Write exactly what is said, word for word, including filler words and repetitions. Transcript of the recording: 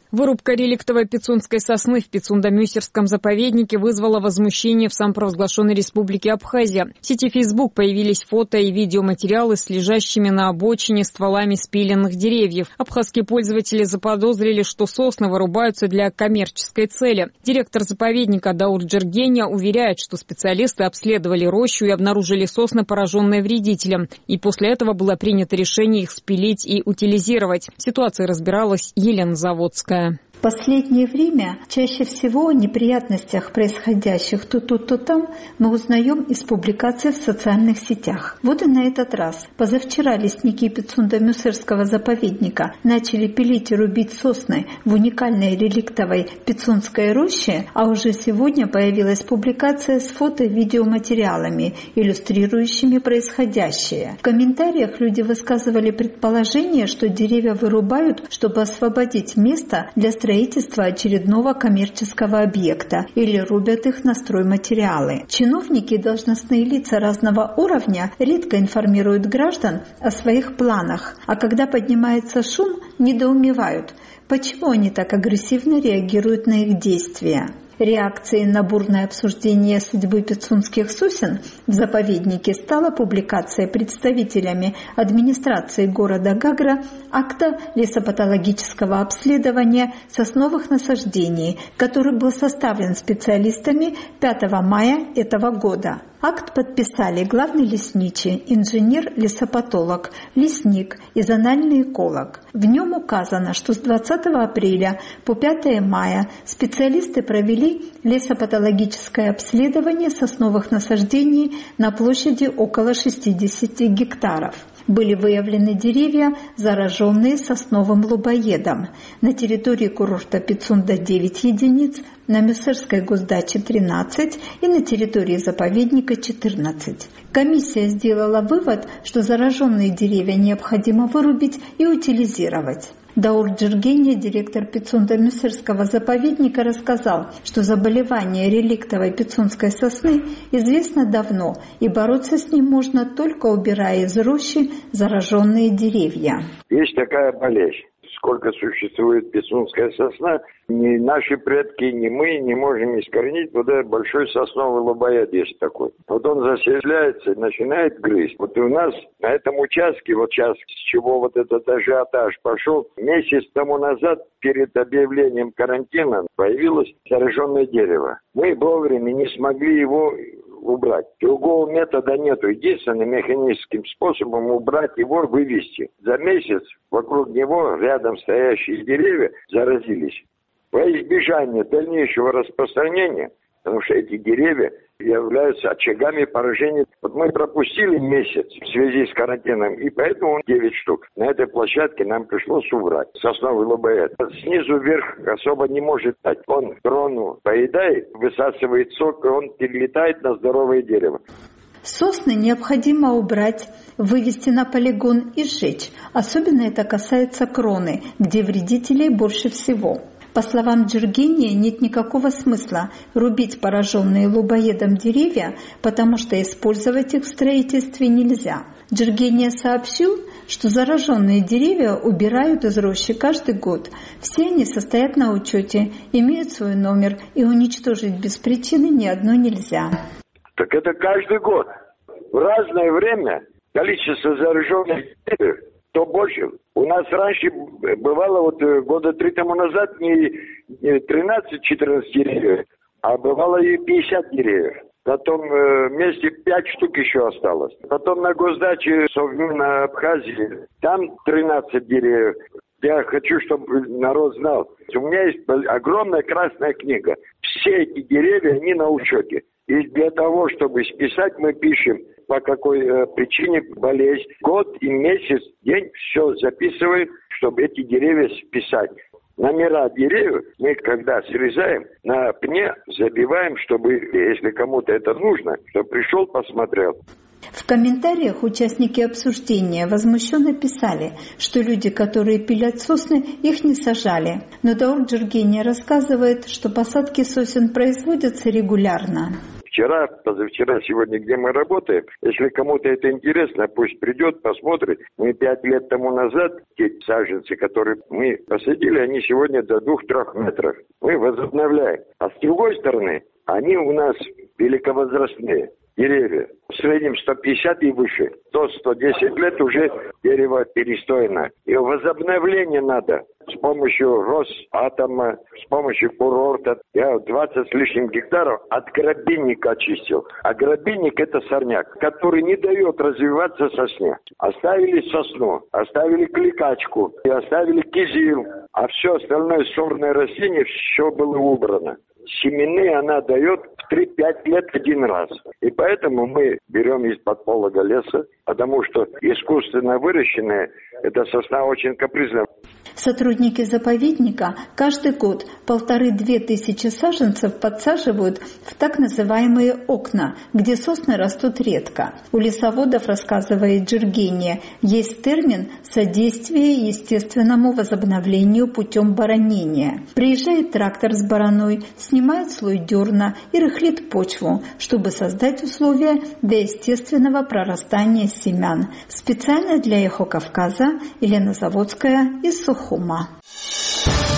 Вырубка реликтовой пицунской сосны в Пицунда-Мюсерском заповеднике вызвала возмущение в самопровозглашенной республике Абхазия. В сети Facebook появились фото и видеоматериалы с лежащими на обочине стволами спиленных деревьев. Абхазские пользователи заподозрили, что сосны вырубаются для коммерческой цели. Директор заповедника Даур Джергения уверяет, что специалисты обследовали рощу и обнаружили сосны, пораженные вредителем. И после этого было принято решение их спилить и утилизировать. В ситуации разбиралась Елена Заводская. В последнее время чаще всего о неприятностях, происходящих то тут, то там, мы узнаем из публикаций в социальных сетях. Вот и на этот раз. Позавчера лесники Пицунда-Мюсерского заповедника начали пилить и рубить сосны в уникальной реликтовой пицунской роще, а уже сегодня появилась публикация с фото и видеоматериалами, иллюстрирующими происходящее. В комментариях люди высказывали предположение, что деревья вырубают, чтобы освободить место для строительства строительства очередного коммерческого объекта или рубят их на стройматериалы. Чиновники и должностные лица разного уровня редко информируют граждан о своих планах, а когда поднимается шум, недоумевают, почему они так агрессивно реагируют на их действия. Реакцией на бурное обсуждение судьбы пицунских сосен в заповеднике стала публикация представителями администрации города Гагра акта лесопатологического обследования сосновых насаждений, который был составлен специалистами пятого мая этого года. Акт подписали главный лесничий, инженер-лесопатолог, лесник и зональный эколог. В нем указано, что с двадцатого апреля по пятое мая специалисты провели лесопатологическое обследование сосновых насаждений на площади около шестидесяти гектаров. Были выявлены деревья, зараженные сосновым лубоедом. На территории курорта Пицунда девять единиц, на Мюсерской госдаче тринадцать и на территории заповедника четырнадцать. Комиссия сделала вывод, что зараженные деревья необходимо вырубить и утилизировать. Даур Джергения, директор Пицунда-Мюсерского заповедника, рассказал, что заболевание реликтовой пицунской сосны известно давно, и бороться с ним можно только убирая из рощи зараженные деревья. Есть такая болезнь. Сколько существует пицунская сосна, ни наши предки, ни мы не можем искоренить. Вот этот большой сосновый лубоед есть такой. Вот он заселяется и начинает грызть. Вот и у нас на этом участке, вот сейчас с чего вот этот ажиотаж пошел, месяц тому назад перед объявлением карантина появилось зараженное дерево. Мы вовремя не смогли его убрать. Другого метода нету. Единственным механическим способом убрать его, вывести. За месяц вокруг него рядом стоящие деревья заразились. Во избежание дальнейшего распространения, потому что эти деревья являются очагами поражения. Вот мы пропустили месяц в связи с карантином, и поэтому девять штук. На этой площадке нам пришлось убрать сосновый лубоед. Снизу вверх особо не может дать. Он крону поедает, высасывает сок, и он перелетает на здоровое дерево. Сосны необходимо убрать, вывести на полигон и сжечь. Особенно это касается кроны, где вредителей больше всего. По словам Джергения, нет никакого смысла рубить пораженные лубоедом деревья, потому что использовать их в строительстве нельзя. Джергения сообщил, что зараженные деревья убирают из рощи каждый год. Все они состоят на учете, имеют свой номер, и уничтожить без причины ни одно нельзя. Так это каждый год. В разное время количество зараженных деревьев то больше. У нас раньше бывало вот года три тому назад не тринадцать-четырнадцать деревьев, а бывало и пятьдесят деревьев. На том месте пять штук еще осталось. Потом на госдаче Совмина Абхазии, там тринадцать деревьев. Я хочу, чтобы народ знал. У меня есть огромная красная книга. Все эти деревья, они на учете. И для того, чтобы списать, мы пишем, по какой э, причине болезнь, год и месяц, день, все записываем, чтобы эти деревья списать. Номера деревьев мы, когда срезаем, на пне забиваем, чтобы, если кому-то это нужно, чтобы пришел, посмотрел. В комментариях участники обсуждения возмущенно писали, что люди, которые пилят сосны, их не сажали. Но Даур Джергения рассказывает, что посадки сосен производятся регулярно. В вчера, позавчера, сегодня, где мы работаем. Если кому-то это интересно, пусть придет, посмотрит. Мы пять лет тому назад, те саженцы, которые мы посадили, они сегодня до двух-трех метров. Мы возобновляем. А с другой стороны, они у нас великовозрастные деревья. В среднем сто пятьдесят и выше. сто-сто десять лет уже дерево перестойно. И возобновление надо. С помощью Росатома, с помощью курорта. Я двадцать с лишним гектаров от грабинника очистил. А грабинник — это сорняк, который не дает развиваться сосне. Оставили сосну, оставили кликачку, и оставили кизил. А все остальное сорное растение, все было убрано. Семенные она дает в три-пять лет один раз. И поэтому мы берем из-под полога леса, потому что искусственно выращенная эта сосна очень капризная. Сотрудники заповедника каждый год полторы-две тысячи саженцев подсаживают в так называемые окна, где сосны растут редко. У лесоводов, рассказывает Джиргения, есть термин «содействие естественному возобновлению путем баранения». Приезжает трактор с бараной, снимает слой дерна и рыхлит почву, чтобы создать условия для естественного прорастания семян. Специально для Эхо Кавказа Елена Заводская из Сухума.